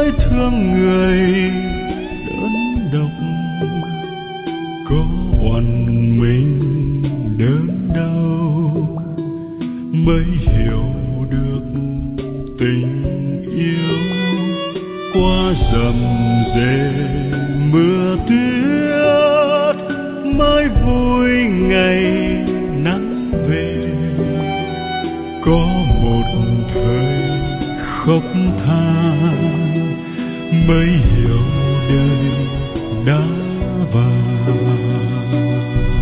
mới thương người đơn độc, có oằn mình đớn đau mới hiểu được tình yêu. Qua rầm rề mưa tuyết mới vui ngày nắng về, có một thời khóc than mới hiểu đời đã vàng.